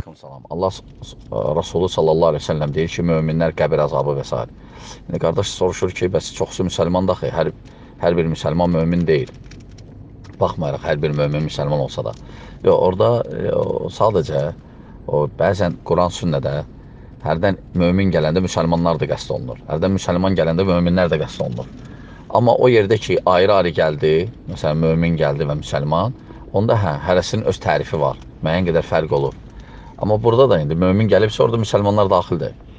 Salam. Allah Rasulü sallallahu aleyhi ve sellem deyir ki, möminlər qəbir əzabı və s. İndi qardaş soruşur ki, bəs çoxsu müsəlman da hər bir müsəlman mömin deyil. Baxmayaraq hər bir mömin müsəlman olsa da. Yox, orada sadəcə bəzən Quran sünnədə hərdən mömin gələndə müsəlmanlar da qəsd olunur. Hərdən müsəlman gələndə möminlər də qəsd olunur. Amma o yerdə ki, ayrı-ayrı gəldi, məsələn, mömin gəldi və müsəlman, onda hərəsinin öz tərifi var. Müəyyən qədər fərq olur. Amma burada da indi mömin gəlibsə, orada müsəlmanlar daxildir.